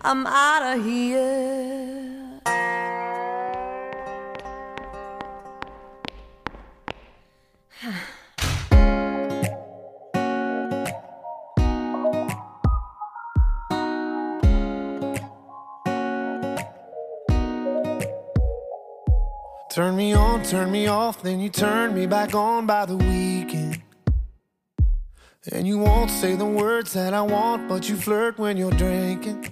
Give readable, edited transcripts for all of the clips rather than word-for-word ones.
I'm out of here. Turn me on, turn me off, then you turn me back on by the weekend. And you won't say the words that I want, but you flirt when you're drinking.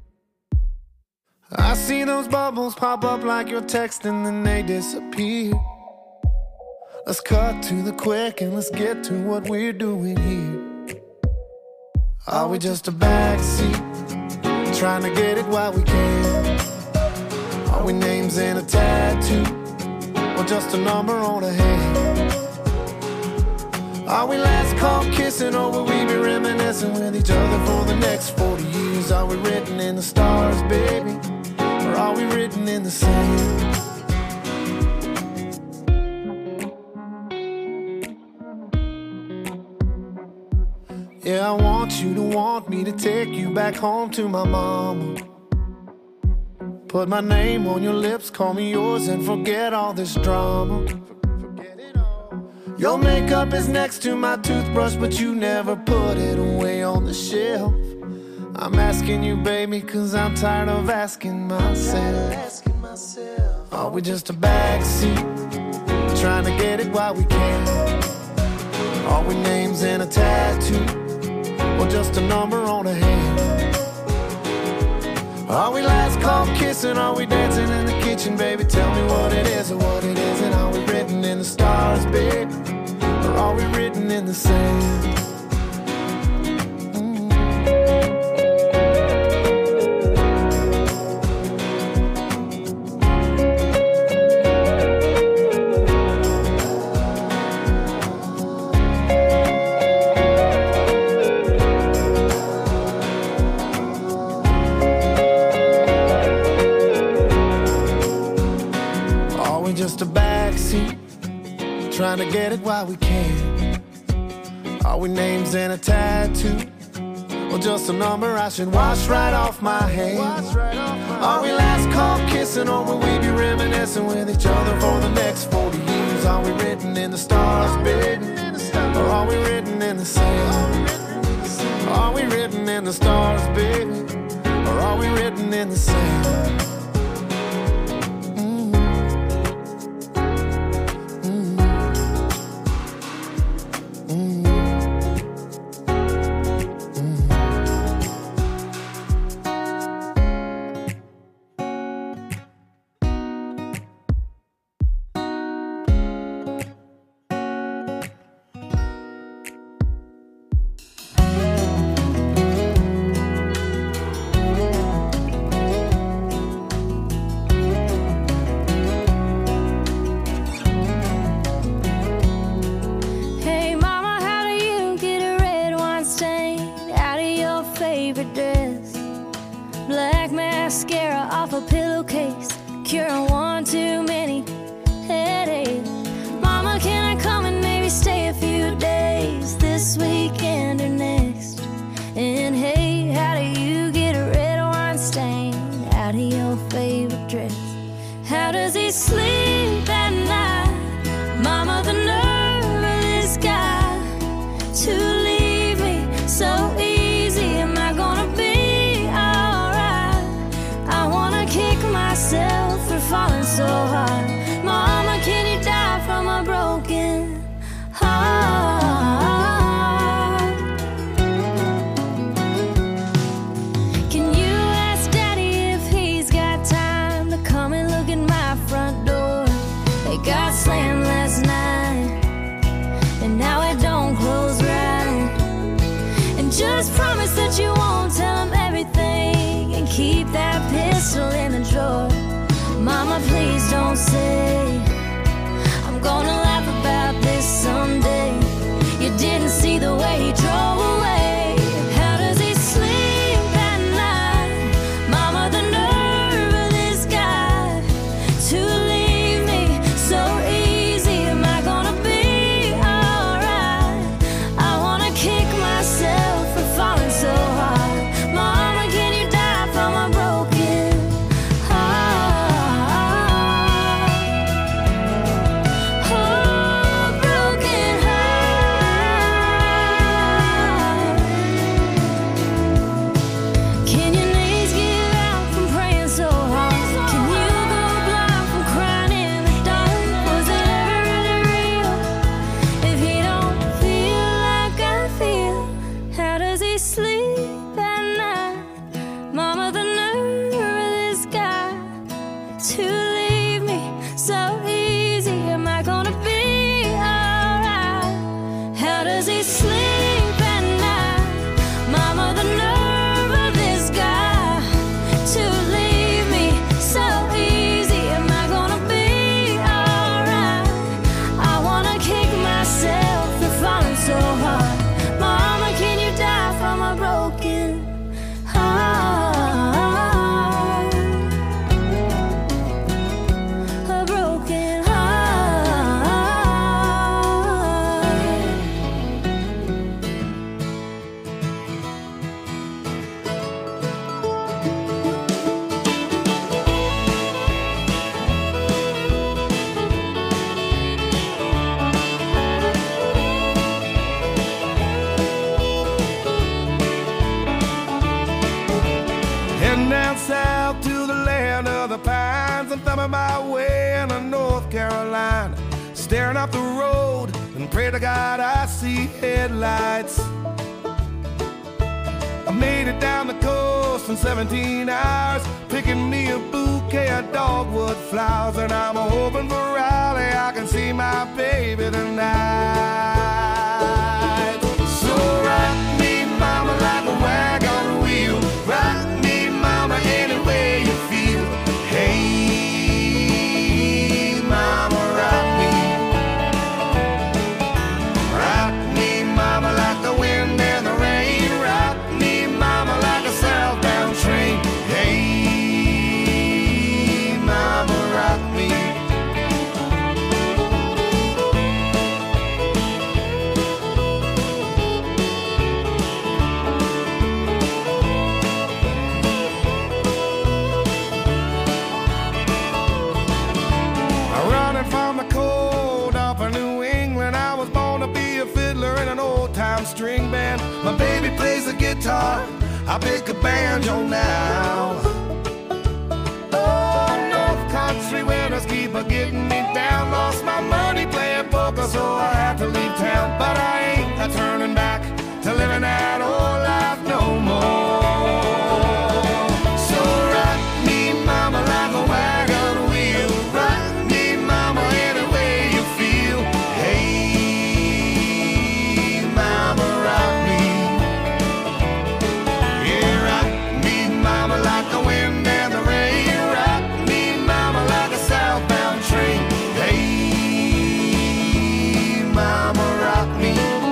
I see those bubbles pop up like you're texting, then they disappear. Let's cut to the quick and let's get to what we're doing here. Are we just a backseat, trying to get it while we can? Are we names in a tattoo, or just a number on a hand? Are we last call kissing, or will we be reminiscing with each other for the next 40 years? Are we written in the stars, baby, or are we written in the sand? Yeah, I want you to want me to take you back home to my mama. Put my name on your lips, call me yours, and forget all this drama. Your makeup is next to my toothbrush, but you never put it away on the shelf. I'm asking you, baby, cause I'm tired of asking myself. Are we just a backseat, trying to get it while we can? Are we names in a tattoo, or just a number on a hand? Are we last call kissing? Are we dancing in the kitchen, baby? Tell me what it is or what it isn't. Are we written in the stars, baby, or are we written in the sand? Just a backseat, trying to get it while we can. Are we names in a tattoo, or just a number I should wash right off my hands? Are we last call kissing, or will we be reminiscing with each other for the next 40 years? Are we written in the stars, baby, or are we written in the sand? Are we written in the stars, baby, or are we written in the sand? From Driving down south to the land of the pines, I'm thumbing my way into North Carolina, staring up the road and pray to God I see headlights. I made it down the coast in 17 hours, picking me a bouquet of dogwood flowers, and I'm hoping for Raleigh I can see my baby tonight. So rock me, mama, like a wagon wheel. Rock me, mama, any way you feel. Hey, mama, rock me. Rock me, mama, like the wind and the rain. Rock me, mama, like a southbound train. Hey, mama, rock me. Running from the cold up in New England, I was born to be a fiddler in an old-time string band. My baby plays the guitar, I pick a banjo now. Oh, North Country winters keep getting me down. Lost my money playing poker, so I had to leave town. But I ain't turning back to living that old life no more. So rock me, mama, like a wagon wheel. Rock me, mama, any way you feel. Hey, mama, rock me. Yeah, rock me, mama, like the wind and the rain. Rock me, mama, like a southbound train. Hey, mama, rock me.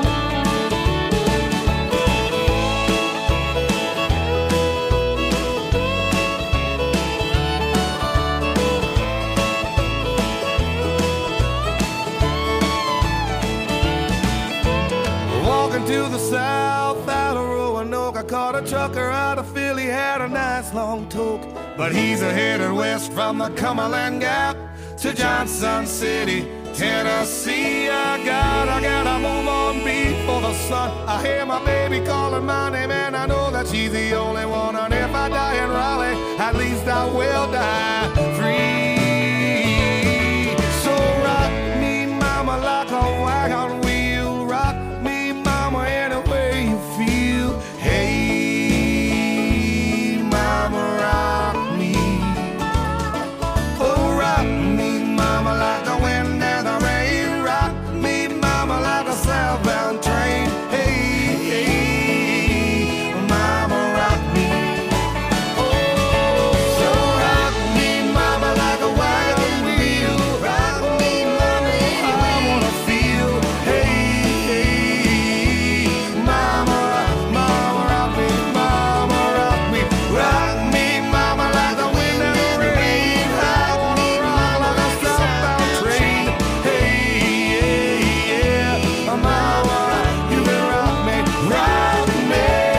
Walking to the south out of Roanoke, I caught a trucker out of Philly, had a nice long toke. But he's headed west from the Cumberland Gap to Johnson City, Tennessee. I gotta move on before the sun. I hear my baby calling my name, and I know that she's the only one. And if I die in Raleigh, at least I will die free. So rock me, mama, like a wagon wheel. Rock me, mama, any way you feel. Hey, mama, rock me. Oh, rock me, mama, like the wind and the rain. Rock me, mama, like a southbound train. Hey, hey, mama, rock me. Oh, so rock me, mama, like a wagon wheel. Rock me, mama, I wanna feel. Hey, hey, mama, rock me, mama, rock me. Rock me, mama, like the wind and the rain. I wanna rock like a southbound train. Hey, yeah, mama, you can rock me, rock me.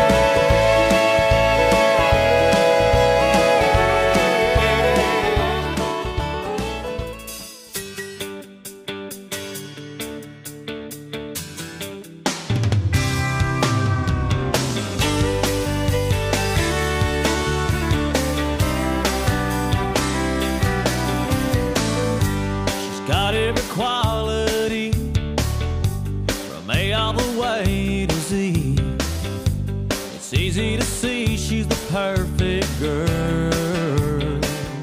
She's got every quality from A all the way to Z. It's easy to see she's the perfect girl.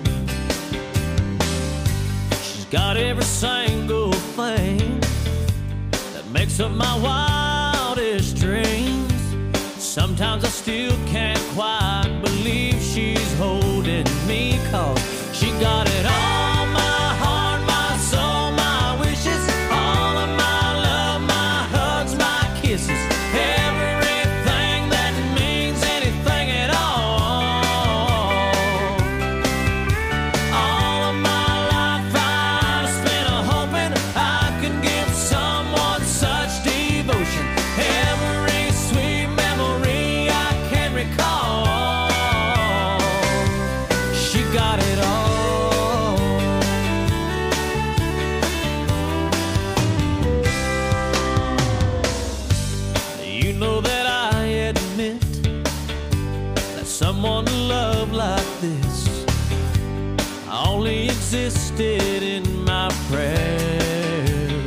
She's got every single thing that makes up my wildest dreams. Sometimes I still can't quite believe she's holding me, 'cause she got it all, my heart, my soul, my wishes, all of my love, my hugs, my kisses, everything that means anything at all. All of my life I've spent hoping I could give someone such devotion. Every sweet memory I can recall. persisted in my prayers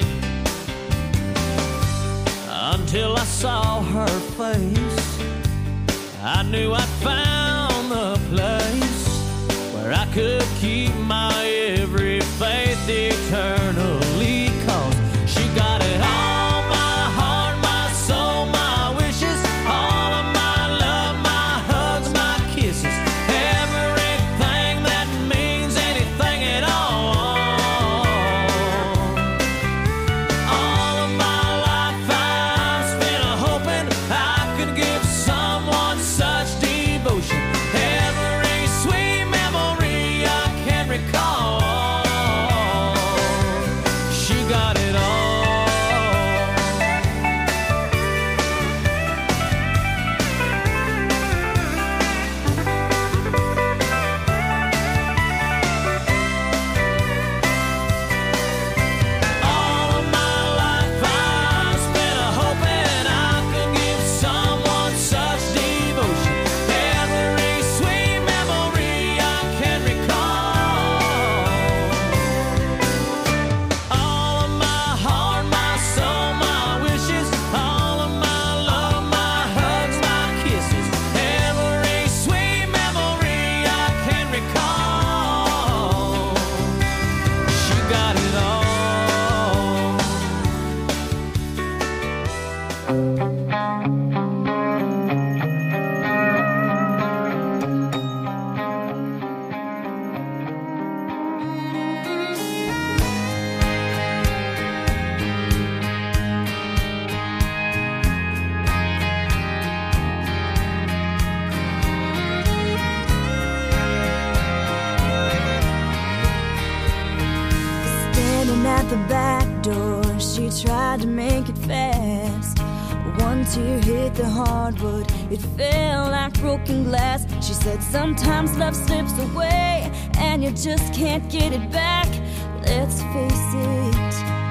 until I saw her face. I knew I'd found the place where I could keep my every faith eternally, 'cause she got it all, my heart, my soul, my wishes, all of my love, my hugs, my kisses, everything that means anything at all. All of my life I've spent hoping I could give someone such devotion, every sweet memory I can recall. She got it all. All of my life I've spent hoping I could give someone such devotion, every sweet memory I can recall. All of my heart, my soul, my wishes, all of my love, my hugs, my kisses, every sweet memory I can recall. She got it all. Standing at the back door, she tried to make it fast. One tear hit the hardwood, it fell like broken glass. She said sometimes love slips away and you just can't get it back. Let's face it.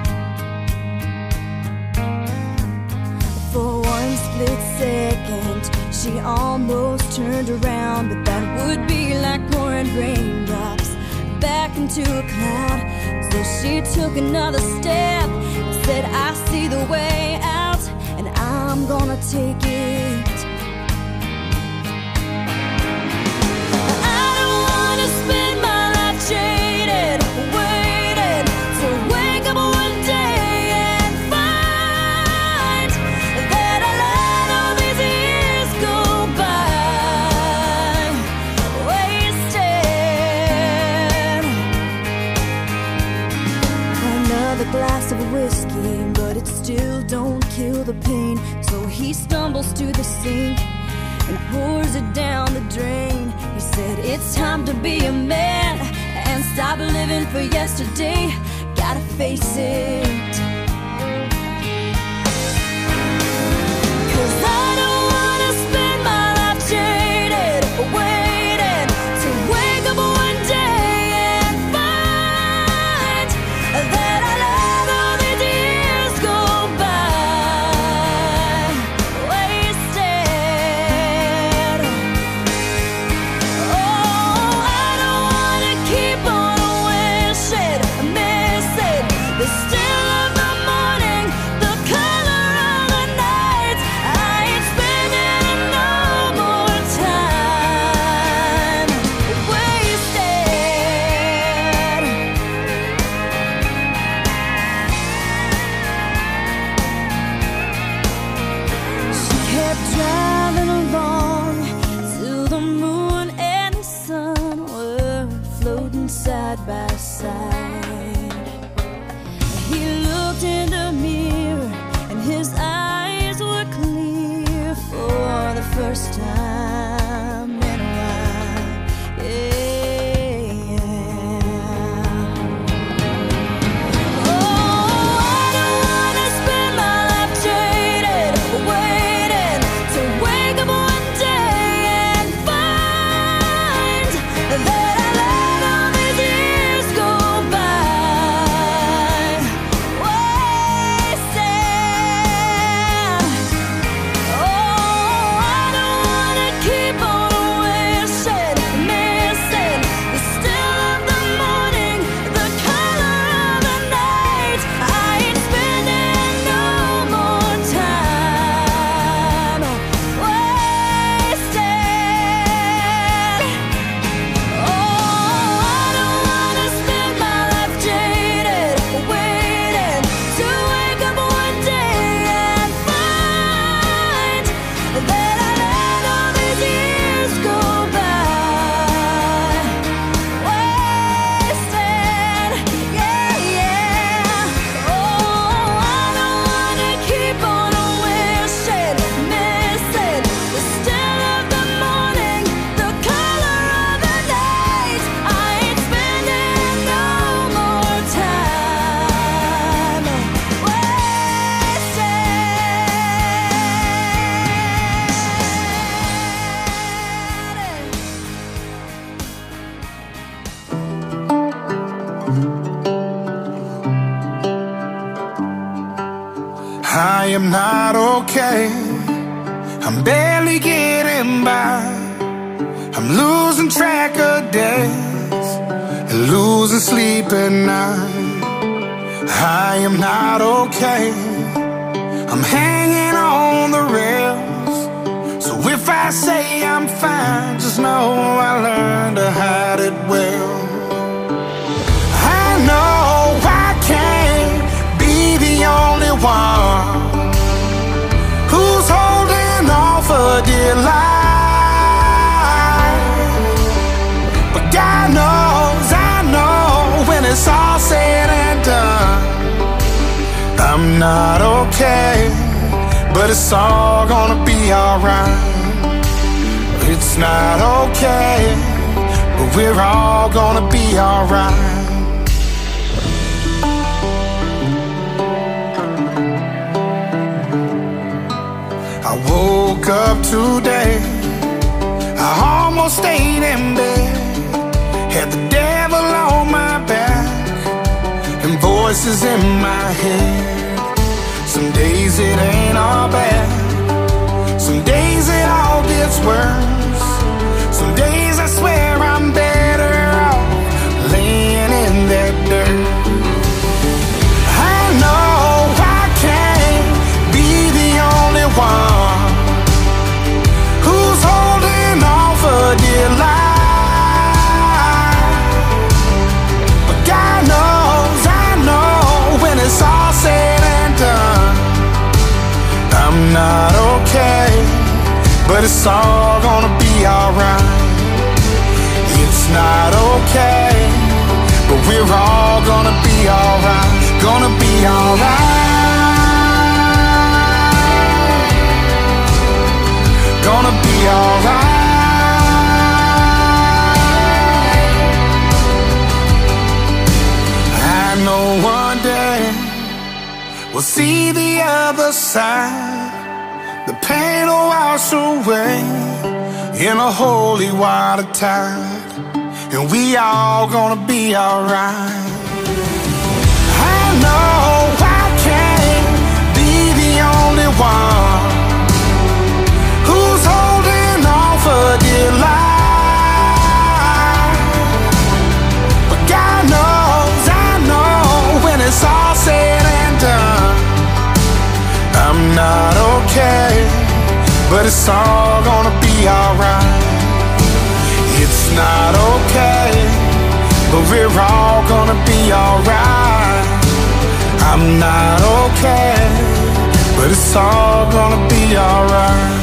For one split second, she almost turned around, but that would be like pouring raindrops back into a cloud. So she took another step and said, I see the way out, and I'm gonna take it. I don't wanna spend my life jaded, waiting to wake up one day and find that I let all these years go by wasted. Another glass of whiskey, but it still don't kill the pain. So he stumbles to the sink and pours it down the drain. He said, it's time to be a man and stop living for yesterday. Gotta face it. 'Cause I don't wanna spend my life jaded, waiting to wake up one day and find that I let all these years go by wasted. Oh, I don't wanna keep on wishing, missing the still of the morning, the color of the night. I ain't spending no more time wasted. She kept driving along till the moon and the sun were floating side by side. He looked in the mirror and his eyes were clear for the first time in a while. Yeah. Oh, I don't wanna spend my life jaded, waiting to wake up one day and find that I let all these years go by am not okay. I'm barely getting by. I'm losing track of days and losing sleep at night. I am not okay. I'm hanging on the rails. So if I say I'm fine, just know I learned to hide it well. I know I can't be the only one who's holding on for dear life. But God knows, I know, when it's all said and done, I'm not okay, but it's all gonna be alright. It's not okay, but we're all gonna be alright. I woke up today, I almost stayed in bed, had the devil on my back and voices in my head. Some days it ain't all bad, some days it all gets worse. Some days I swear I'm better off laying in that dirt. I know I can't be the only one who's holding on for dear life. But God knows, I know, when it's all said and done, I'm not okay, but it's all gonna be alright. It's not okay, but we're all gonna be alright. Gonna be alright. Gonna be alright. I know one day we'll see the other side. The pain will wash away in a holy water tide, and we all gonna be alright. I know I can't be the only one who's holding on for dear life. But God knows, I know, when it's all said and done, I'm not okay, but it's all gonna be alright. It's not okay, but we're all gonna be alright. I'm not okay, but it's all gonna be alright.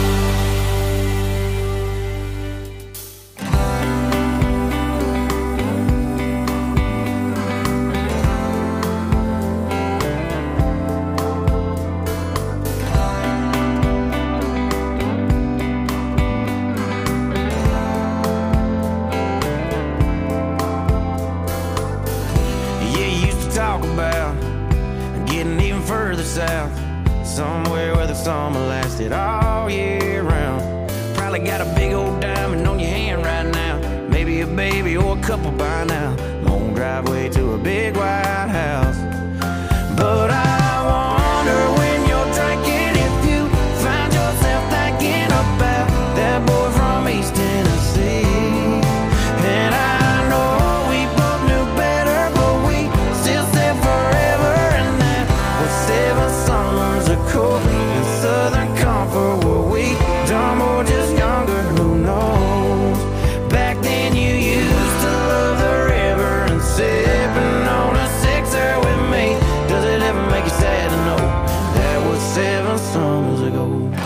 South, somewhere where the summer lasted all year round. Probably got a big old diamond on your hand right now, maybe a baby or a couple by now. Long driveway to a big white house. But I wonder when you're drinking if you find yourself thinking about that boy from East Tennessee. And I know we both knew better, but we still said forever, and that was 7 summers ago in Southern Comfort. Were we dumb or just younger? Who knows? Back then you used to love the river and sipping on a sixer with me. Does it ever make you sad to know that was 7 summers ago?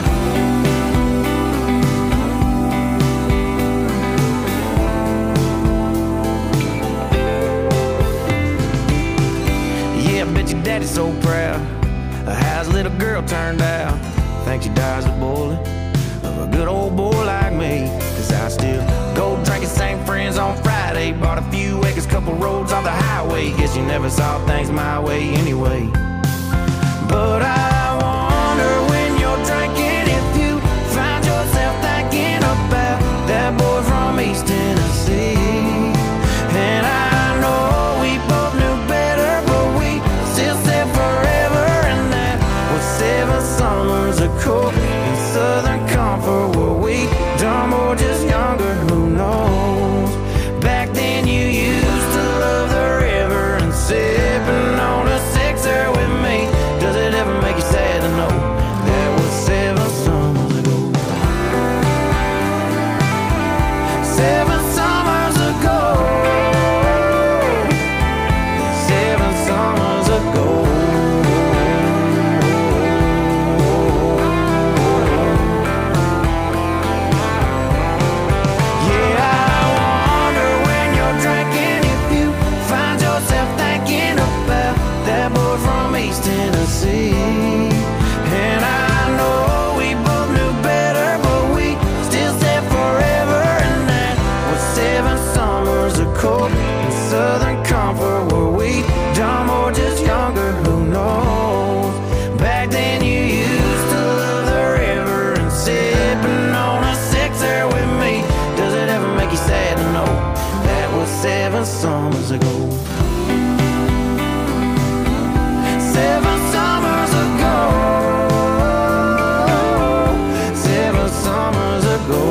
Yeah, I bet your daddy's so proud of how his little girl turned out. Think she dies a bullet of a good old boy like me. Cause I still go drinking, same friends on Friday. Bought a few acres, couple roads on the highway. Guess you never saw things my way anyway. But I wonder when you're drinking if you find yourself thinking about that boy from East Tennessee. And I know we both knew better, but we still said forever, and that was 7 7 summers ago. 7 summers ago. 7 summers ago.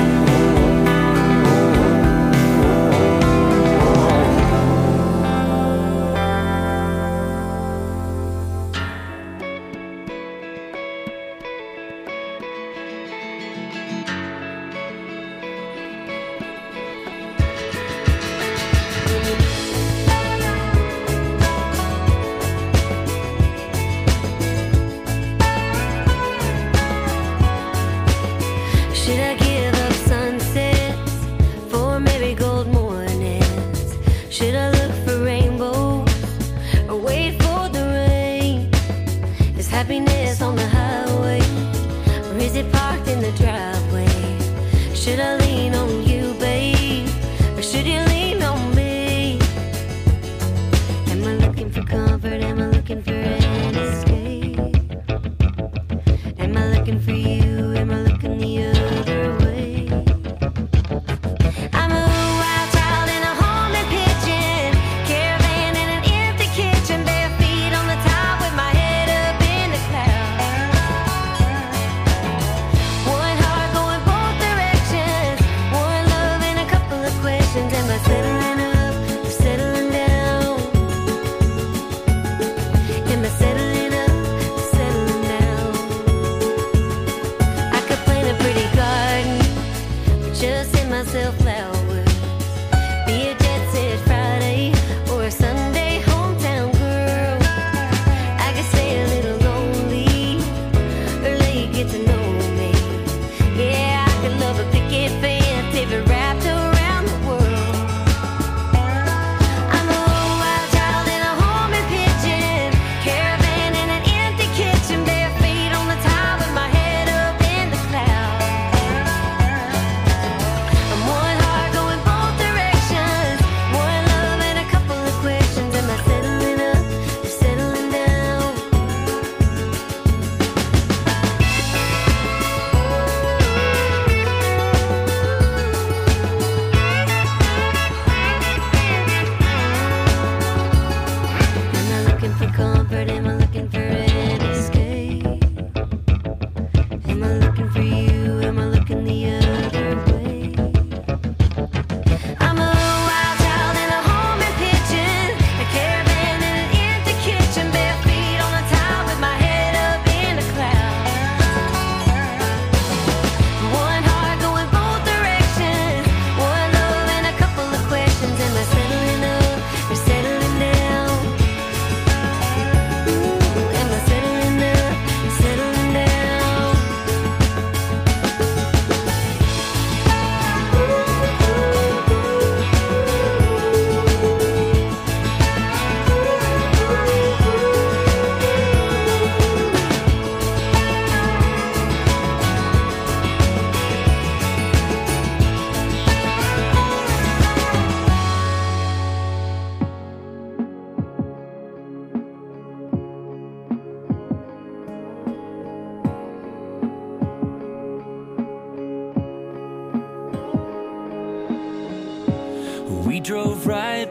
We drove right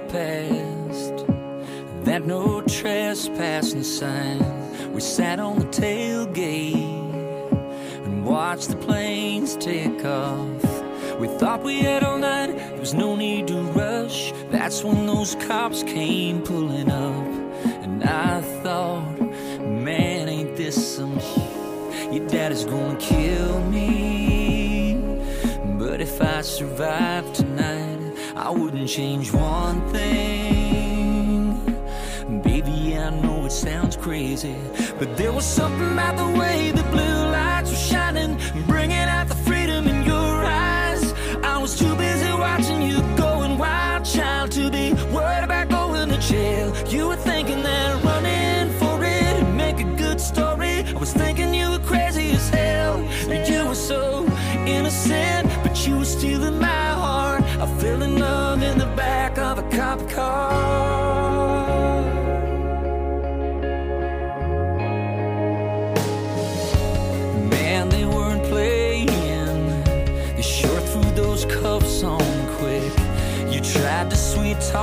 past that no trespassing sign. We sat on the tailgate and watched the planes take off. We thought we had all night, there was no need to rush. That's when those cops came pulling up. And I thought, man, ain't this some shit? Your daddy's gonna kill me. But if I survive tonight, I wouldn't change one thing. Baby, I know it sounds crazy, but there was something about the way the blue lights were shining, bringing out the freedom in your eyes. I was too busy watching you going wild, child, to be worried about going to jail. You were thinking that running for it would make a good story. I was thinking you were crazy as hell. You were so innocent, but you were stealing my heart. I fell in love in the back of a cop car. Man, they weren't playing. They sure threw those cuffs on quick. You tried to sweet talk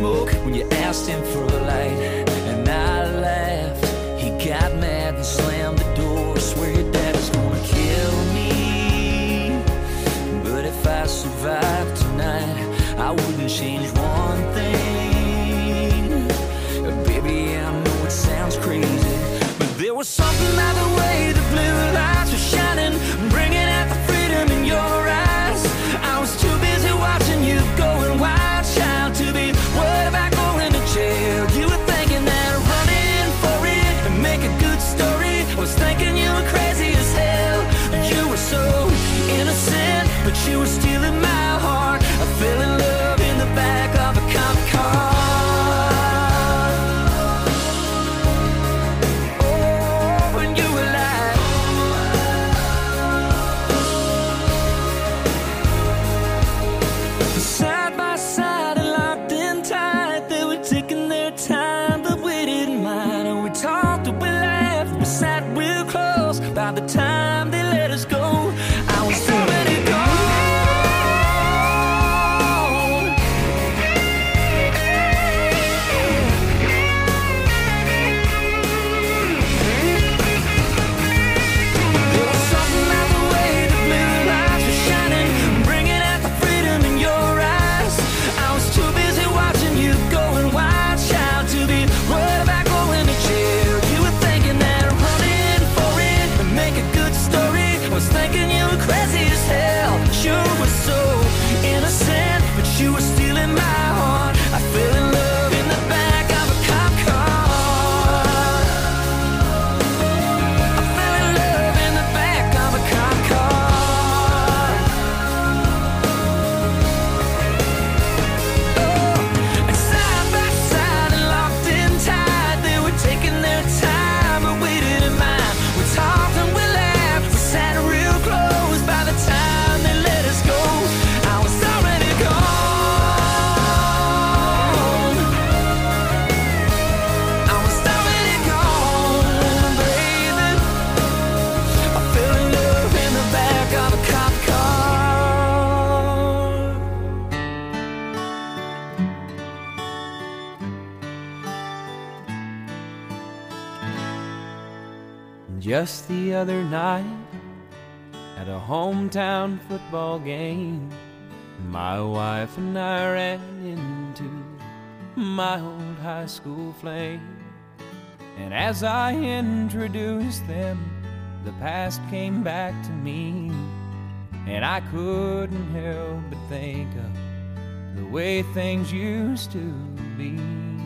smoke when you asked him for a light. And I laughed. He got mad and slammed the door. Swear your dad is gonna kill me. But if I survive tonight, I wouldn't change one thing. Baby, I know it sounds crazy, but there was something about the way the blue lights were shining, bringing out the freedom in your eyes. I was too busy watching you going wild, child, to be worried about going to jail. You were thinking that running for it and make a good story. I was thinking you were crazy as hell. You were so innocent, but you were stealing my heart. I fell in love in the back of a cop car. By the time they let us go, I was already gone. There was something about the way the blue lights were shining, bringing out the freedom in your eyes. I was too busy watching you going wild, child, to be worried about going to jail. You were thinking that running for it and make a good story. I was thinking you were crazy as hell. You were so innocent, but you were stealing my heart. I fell in love in the back of a cop car. I fell in love in the back of a cop car. Oh, and side by side and locked in tight, they were taking their time and waited in mine. We talked and we laughed, we sat real close. By the time they let us go, I was already gone. I was already gone, baby. I fell in love in the back of a cop car. Just the other night, at a hometown football game, my wife and I ran into my old high school flame. And as I introduced them, the past came back to me, and I couldn't help but think of the way things used to be.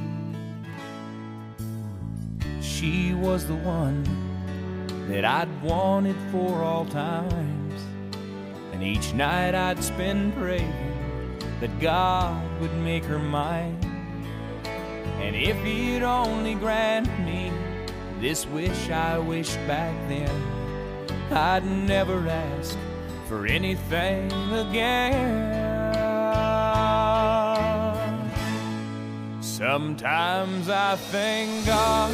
She was the one that I'd wanted for all times, and each night I'd spend praying that God would make her mine. And if he'd only grant me this wish I wished back then, I'd never ask for anything again. Sometimes I thank God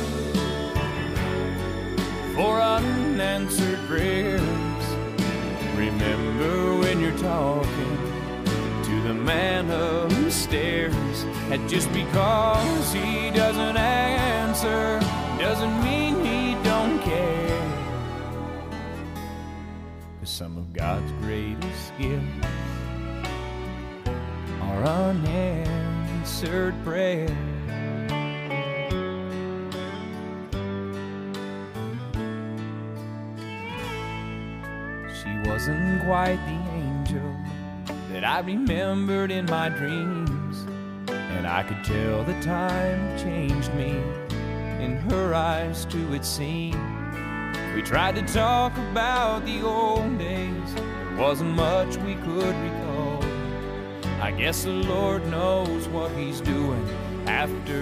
for unanswered prayers. Remember when you're talking to the man upstairs, and just because he doesn't answer doesn't mean he don't care. 'Cause some of God's greatest gifts are unanswered prayers. She wasn't quite the angel that I remembered in my dreams, and I could tell the time changed me. In her eyes too it seemed. We tried to talk about the old days, there wasn't much we could recall. I guess the Lord knows what he's doing after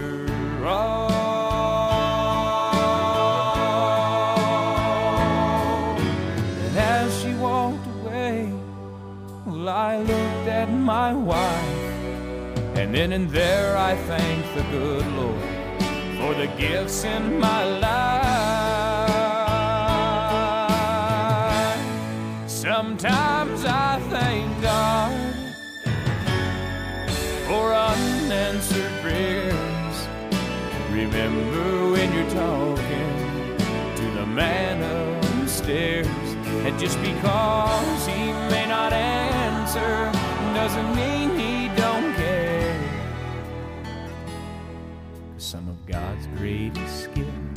all. And as she walked away, well, I looked at my wife, and then and there I thanked the good Lord for the gifts in my life. Sometimes I thank God for unanswered prayers. And just because he may not answer doesn't mean he don't care. Some of God's greatest gifts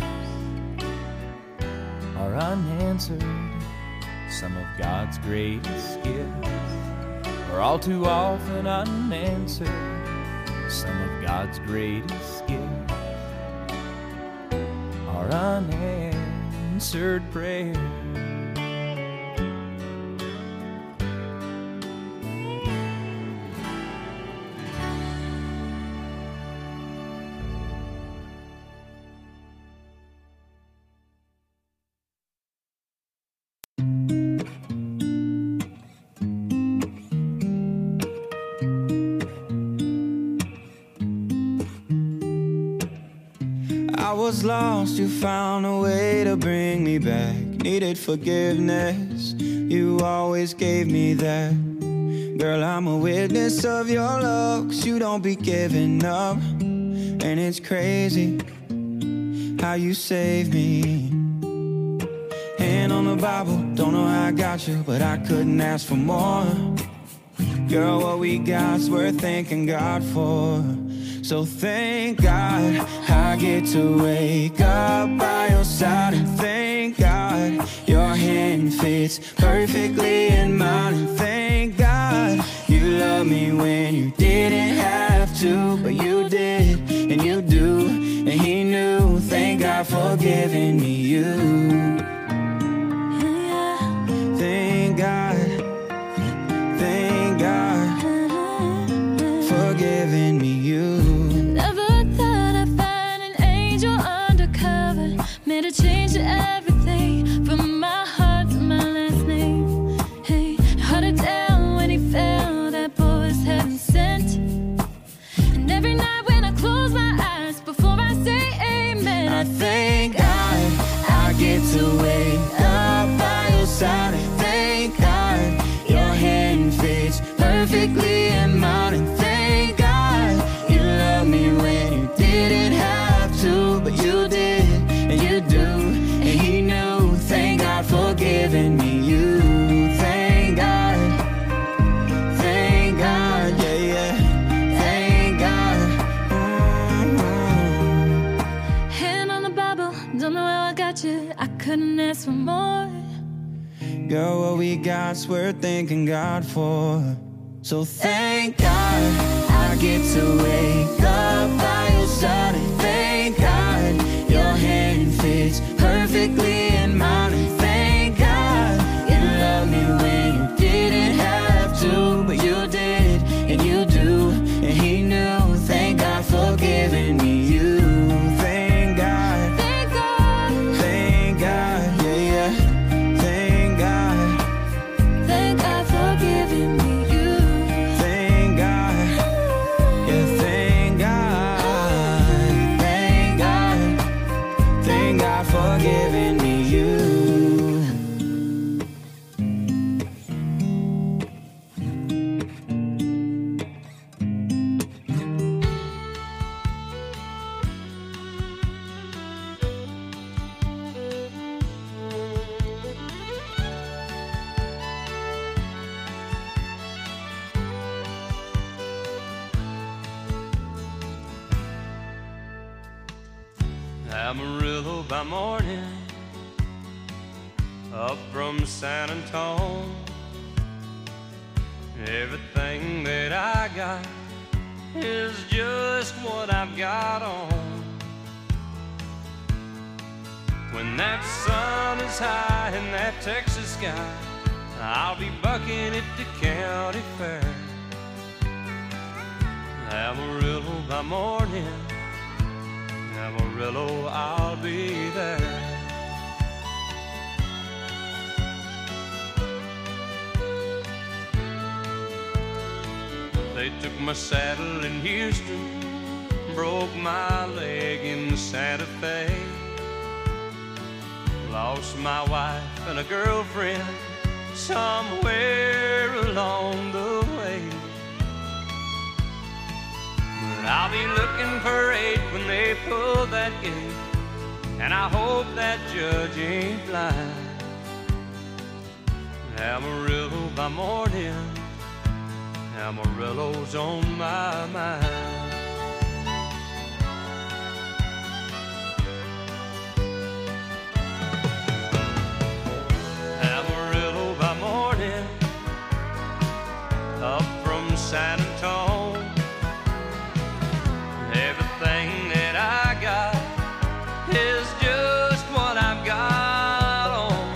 are unanswered. Some of God's greatest gifts are all too often unanswered. Some of God's greatest gifts are unanswered prayers. I was lost, you found a way to bring me back. Needed forgiveness, you always gave me that. Girl, I'm a witness of your love, 'cause you don't be giving up. And it's crazy how you saved me. Hand on the Bible, don't know how I got you, but I couldn't ask for more. Girl, what we got's worth thanking God for. So thank God I get to wake up by your side. And thank God your hand fits perfectly in mine. And thank God you love me when you didn't have to, but you did, and you do, and he knew. Thank God for giving me you. Thank God, thank God for giving me you. Made a change to everything, from my heart to my last name. Hey, held it down when he fell, that boy was heaven sent. And every night when I close my eyes, before I say amen, I thank God I get to wake up by your side. And thank God your hand fits perfectly in mine. And thank God you love me when you didn't have to, but you did, and you do, and he knew. Thank God for giving me you. Thank God, yeah, yeah. Thank God. Hand on the Bible, don't know how I got you, I couldn't ask for more. Girl, what we got's worth thanking God for. So thank God I get to wake up by your side. And thank God your hand fits perfectly in mine. And thank God you love me when you didn't have to, but you did, and you do, and he knew. Thank God for giving me you. Thank God, thank God, thank God, yeah, yeah. Thank God, thank God for giving me you. Thank God, yeah, thank God, thank God, thank God for giving me you. Amarillo by morning, up from San Antonio. Everything that I got is just what I've got on. When that sun is high in that Texas sky, I'll be bucking at the county fair. Amarillo by morning, Amarillo, I'll be there. They took my saddle in Houston, broke my leg in Santa Fe. Lost my wife and a girlfriend somewhere along the way. I'll be looking for 8 when they pull that gate, and I hope that judge ain't blind. Amarillo by morning, Amarillo's on my mind. Amarillo by morning, up from San Antonio. Everything that I got is just what I've got on.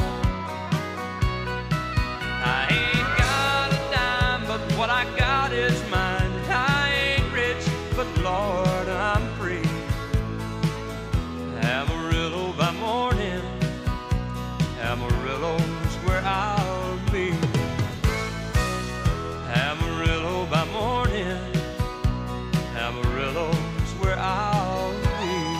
I ain't got a dime, but what I got is mine. I ain't rich, but Lord, I'm free. Amarillo by morning, Amarillo's where I'll be. Amarillo by morning, Amarillo's where I'll be.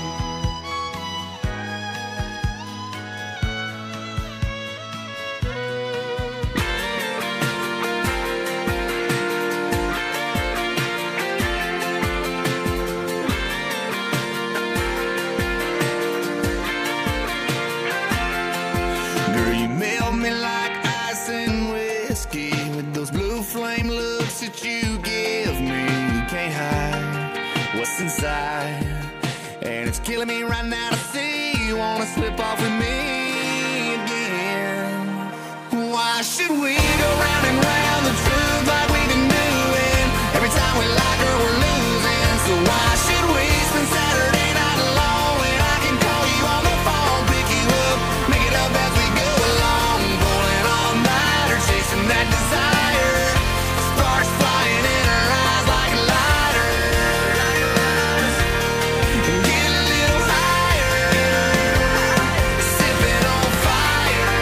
Girl, you melt me like ice and whiskey with those blue flame looks that you give me. You can't hide what's inside, and it's killing me right now to see you wanna slip off with me again. Why should we go round and round the truth like we've been doing? Every time we like her, we're losing. So why should we spend Saturday night alone when I can call you on the phone, pick you up, make it up as we go along, pulling all nighter, chasing that desire, sparks flying in her eyes like lighters. Get a little higher, sipping on fire.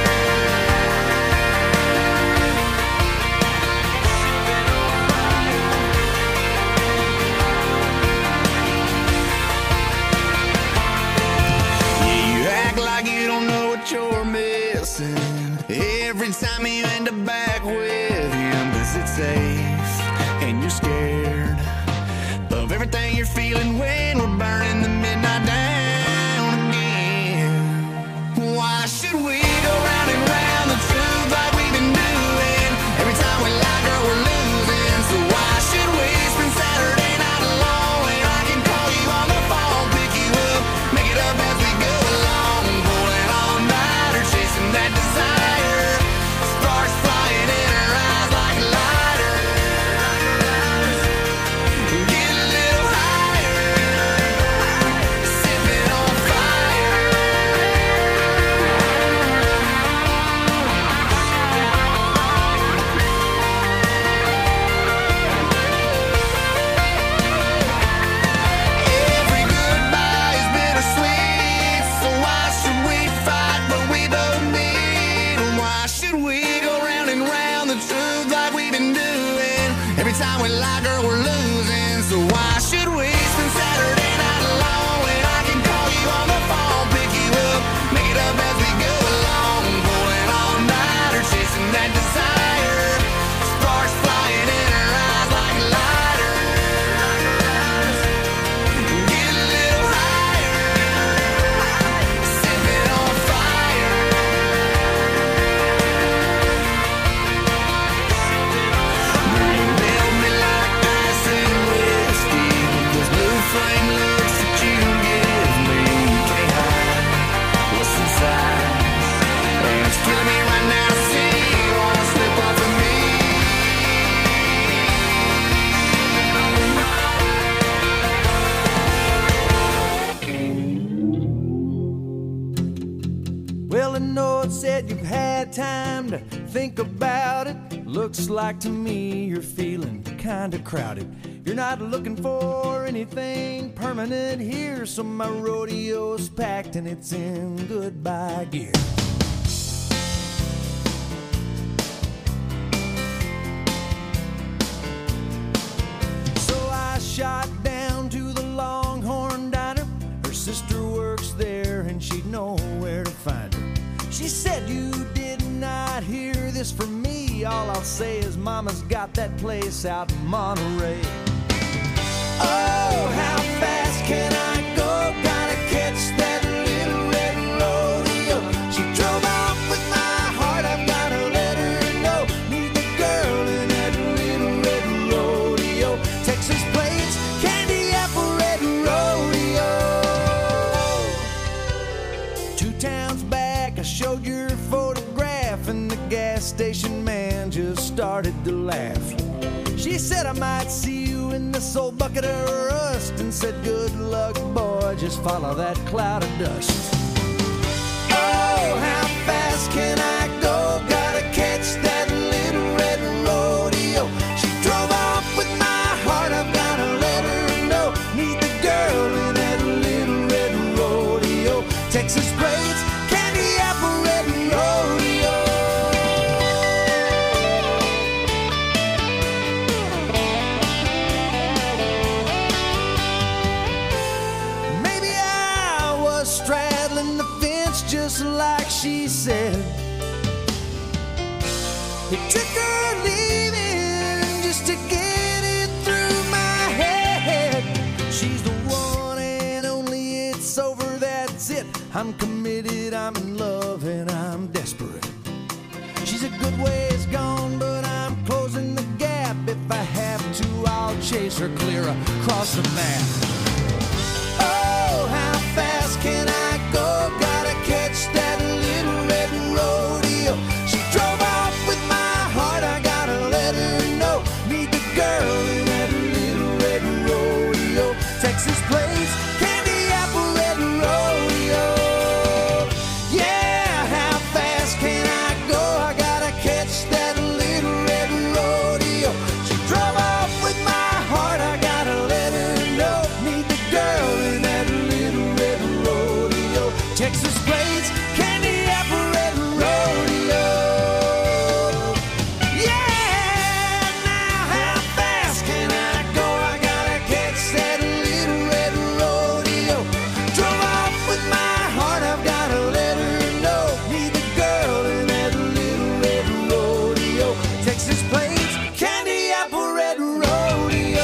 Yeah, you act like you don't know what you're missing every time you end up back with him, 'cause it's safe and you're scared of everything you're feeling when we're burning the midnight down again. Why should we go round and round the truth like we've been doing? Every time we like her, we're losing. So why should we spend Saturday night alone when I can call you on the phone, pick you up, make it up as we go along, pulling all nighter, chasing that desire, sparks flying in her eyes like lighters. Get a little higher, sipping on fire. Every goodbye is bittersweet, so why should we fight but we both need? Why should we go round and round the truth like we've been doing? Every time we like her, we're losing. So why should we spend Saturday night alone when I can call you on the phone, pick you up, make it up as we go along, pulling all nighter, chasing that desire, sparks flying in her eyes like lighters. Get a little higher, sipping on fire. Girl, you melt me like ice and whiskey with those blue flame looks that you give me. You can't hide what's inside, and it's killing me right now to see you wanna slip off of me. Well, I know it said you've had time to think about it. Looks like to me you're feeling kinda crowded. You're not looking for anything permanent here, so my rodeo's packed and it's in goodbye gear. So I shot down to the Longhorn Diner. Her sister works there and she'd know where to find her. She said you did not hear this from me. All I'll say is Mama's got that place out in Monterey. Oh, how fast can I go? Gotta catch that little red rodeo. She drove off with my heart. I've got a letter in 2 towns back, I showed your photograph, and the gas station man just started to laugh. She said I might see you in this old bucket of rust, and said good luck, boy, just follow that cloud of dust. Oh, how fast can I go? Gotta catch that little red rodeo. She drove off with my heart, I've gotta let her know. Meet the girl in that little red rodeo. Texas braids, candy apple red rodeo. Maybe I was straddling the fence just like she said. It took her leaving just to get it through my head. She's the one and only, it's over, that's it. I'm committed, I'm in love, and I'm desperate. She's a good ways gone, but I'm closing the gap. If I have to, I'll chase her clear across the map. Oh, how fast can I go? Gotta catch that little red rodeo. She drove off with my heart, I gotta let her know. Meet the girl in that little red rodeo. Texas plays candy apple red rodeo. Yeah, how fast can I go? I gotta catch that little red rodeo. She drove off with my heart, I gotta let her know. Meet the girl in that little red rodeo. Texas plays candy apple red rodeo. Yeah, now how fast can I go? I gotta catch that little red rodeo. Drove off with my heart, I've gotta let her know. Meet the girl in that little red rodeo. Texas plays candy apple red rodeo.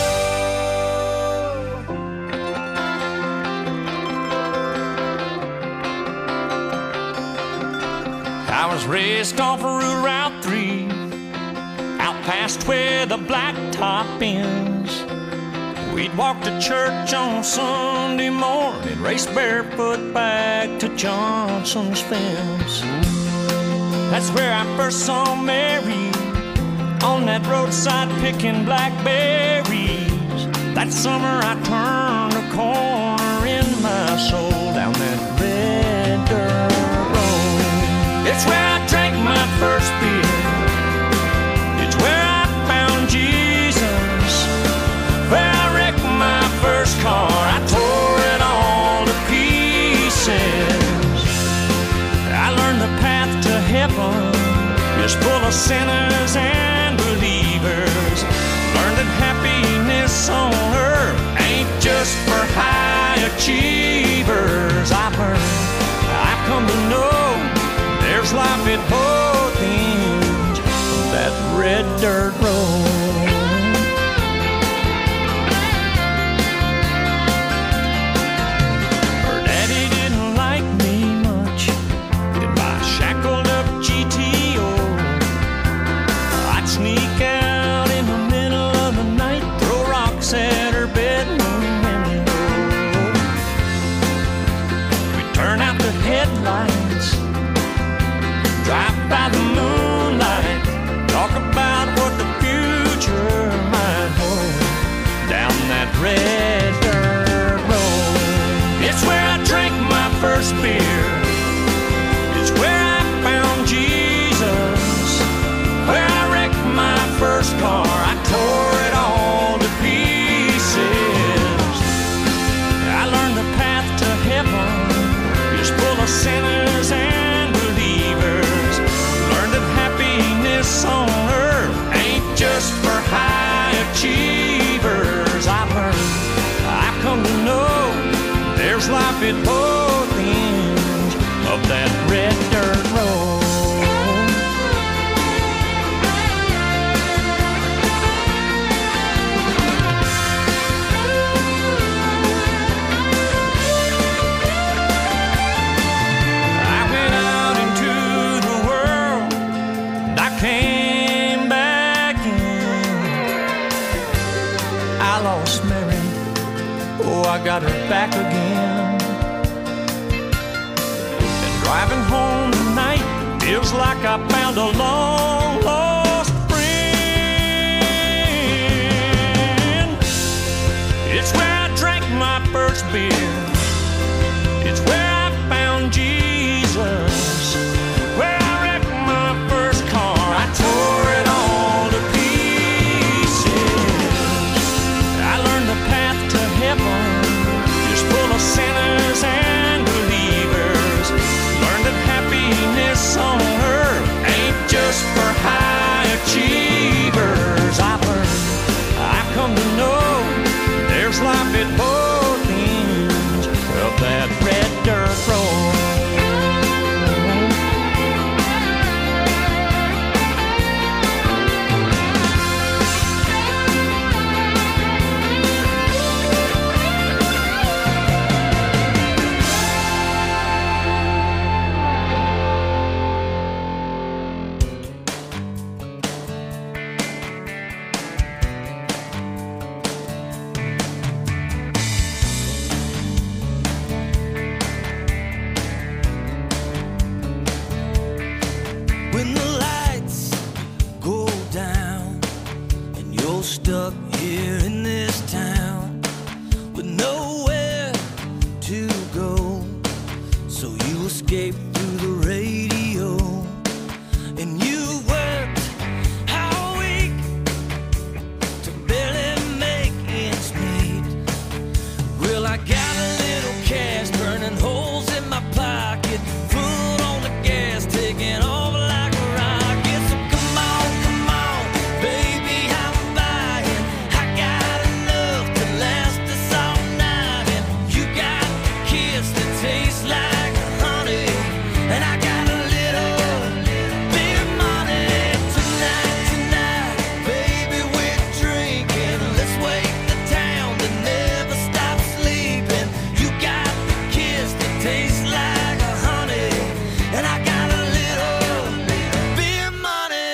I was raised off of Route 3, out past where the blacktop ends. We'd walk to church on Sunday morning, race barefoot back to Johnson's fence. That's where I first saw Mary, on that roadside picking blackberries. That summer I turned a corner in my soul, down that red dirt road. It's where I drank my first beer. It's where I found Jesus. Where I wrecked my first car, I tore it all to pieces. I learned the path to heaven is full of sinners and believers. Learned that happiness on earth ain't just for high achievers. I've come to know there's life at both ends of that red dirt road. Her daddy didn't like me much in my shackled up GTO. I'd sneak out in the middle of the night, throw rocks at her bedroom window. We'd turn out the headlights, drive by the moonlight, talk about what the future might hold, down that red dirt road. It's where I drank my first beer. It's where I found Jesus. Where I wrecked my first car, I tore it all to pieces. I learned the path to heaven is full of sinners and believers. Learned that happiness on earth ain't just for high achievers. I've come to know there's life at both ends of that red dirt road. I went out into the world, and I came back in. I lost Mary, oh, I got her back again. And Driving home tonight feels like I found a long lost friend. It's where I drank my first beer. It's where I found Jesus. Where I wrecked my first car. I tore it all to pieces. I learned the path to heaven is full of sinners and believers. Learned that happiness on earth ain't just for high achievers. I've come to know there's life at both ends of that red dirt road. When the lights go down and you're stuck here in this town with nowhere to go, so you escape through the radio and you worked all week to barely make ends meet. Well, I got a little cash burning holes in my pocket, foot on the gas, taking off like a rocket. So come on, baby, I'm buying. I got enough to last us all night, and you got a kiss that tastes like honey, and I got a little bit of money. Tonight, baby, we're drinking. Let's wake the town that never stops sleeping. You got the kiss that tastes like honey, and I got a little beer money.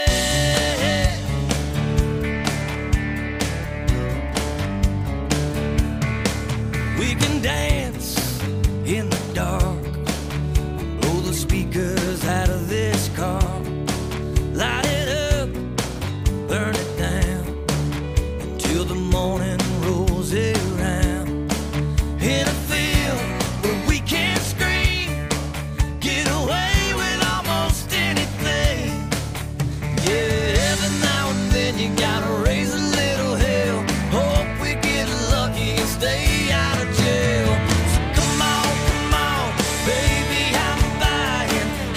We can dance in the dark, blow the speakers out of this car, light it up, burn it down until the morning rolls around. In a field where we can scream, get away with almost anything. Yeah, every now and then you gotta raise a little hell. Hope we get lucky and stay out of jail. So come on, baby, I'm buying.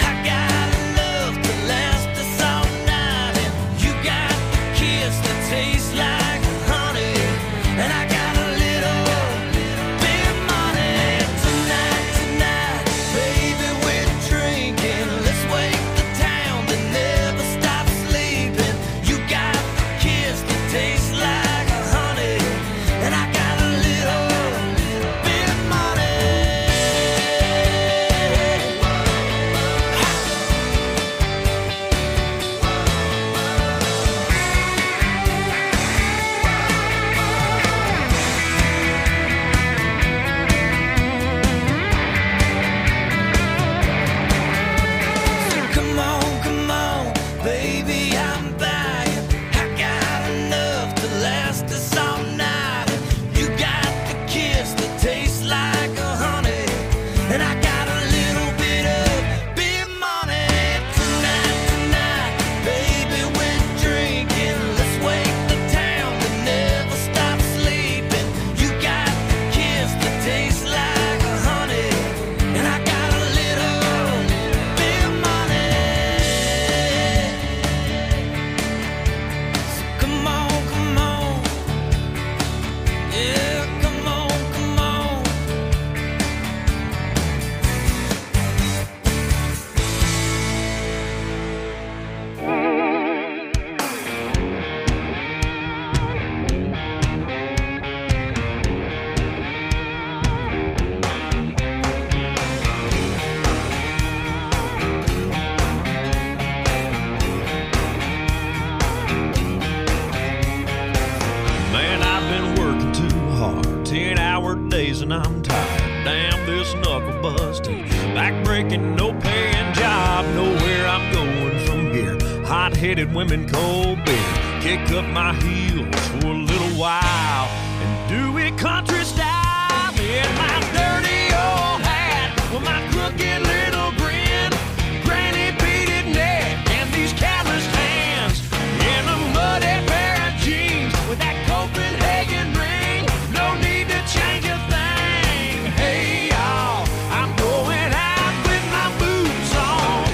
breaking, no paying job. Nowhere I'm going from here. Hot-headed women, cold beer. Kick up my heels for a little while and do it country style. In my dirty old hat with my crooked little grin, granny beaded neck and these calloused hands, in a muddy pair of jeans with that Copenhagen ring. No need to change a thing. Hey y'all, I'm going out with my boots on.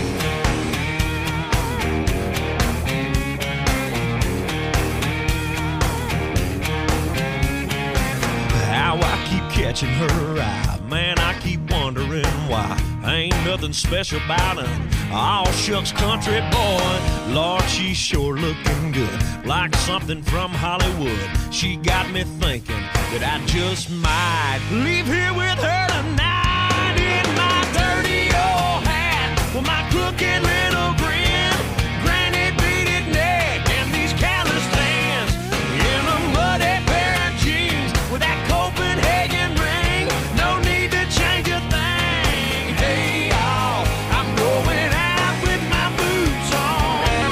How I keep catching her eye, man, I keep wondering why. Ain't nothing special about her, all shucks country boy. Lord, she's sure looking good, like something from Hollywood. She got me thinking that I just might leave here with her tonight. In my dirty old hat with my crooked little grin, granny beaded neck and these calloused hands, in a muddy pair of jeans with that Copenhagen ring. No need to change a thing. Hey y'all, I'm going out with my boots on.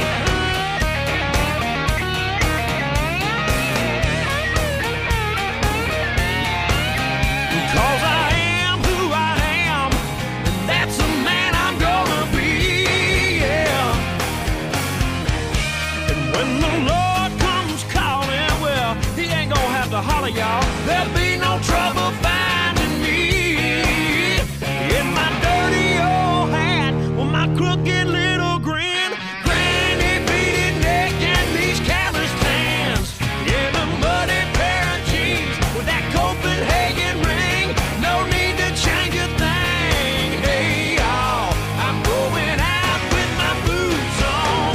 Because I am who I am, and that's the man I'm gonna be, yeah. And when the Lord comes calling, well, he ain't gonna have to holler, y'all. There'll be no trouble finding me. In my dirty old hat with my crooked little grin, granny beaded neck and these calloused hands, in a muddy pair of jeans with that Copenhagen ring. No need to change a thing. Hey y'all, I'm going out with my boots on.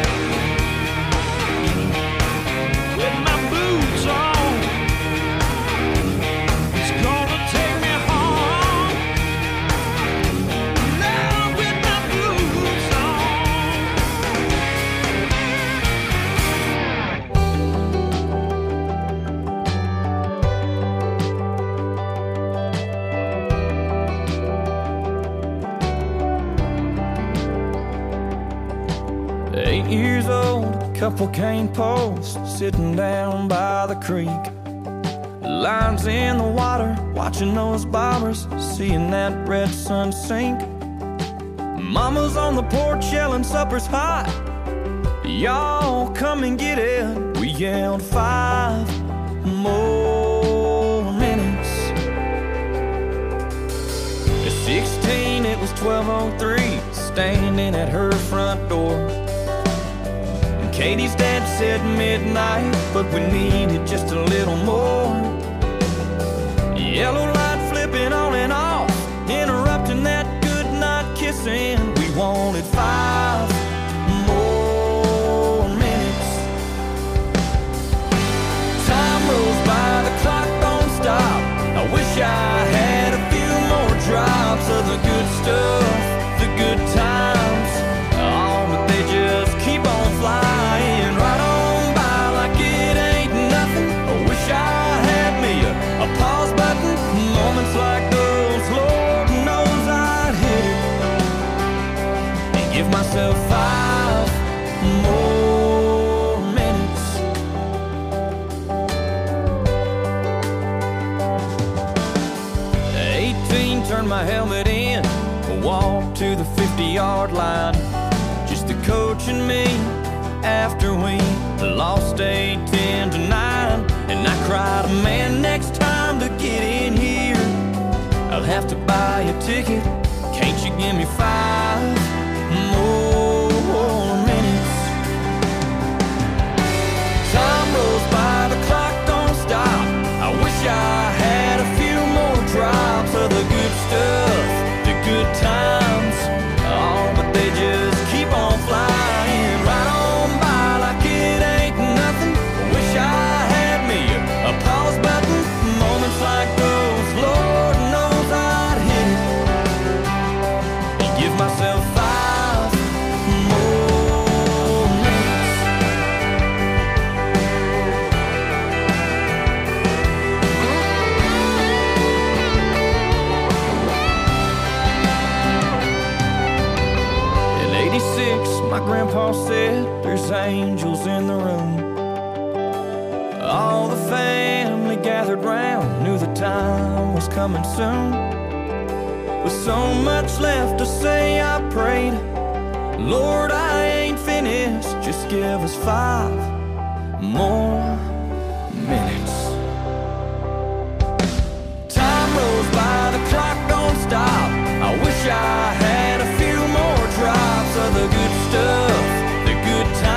With my boots on. It's gonna take me home. Now with my boots on. 8 years old, couple cane posts sitting down by the creek. Lines in the water, watching those bobbers, seeing that red sun sink. Mama's on the porch yelling supper's hot. Y'all come and get it. We yelled 5 more minutes. At 16 it was 12:03, standing at her front door. And Katie's dad said midnight, but we needed just a little more. Yellow light flipping on and off, interrupting that good night kissing. We wanted 5 more minutes. Time rolls by, the clock don't stop. I wish I had a few more drops of the good stuff, the good times. Oh, but they just keep on flying right on by like it ain't nothing. I wish I had me a pause button. Moments like those, Lord knows I'd hit it and give myself 5 more minutes. At 18, turned my helmet in, walked to the 50-yard line. Just the coach and me after we lost 8-10-9. And I cried, man, next time to get in here, I'll have to buy a ticket. Can't you give me 5 more minutes? Time rolls by, the clock don't stop. I wish I had a few more drops of the good stuff, the good times. Oh, but they just keep on flying right on by like it ain't nothing. Wish I had me a pause button. Moments like those, Lord knows I'd hit it and give myself 5 more minutes. My grandpa said there's angels in the room. All the family gathered round, knew the time was coming soon. With so much left to say, I prayed, Lord, I ain't finished, just give us 5 more minutes. Time rolls by, the clock don't stop. I wish I had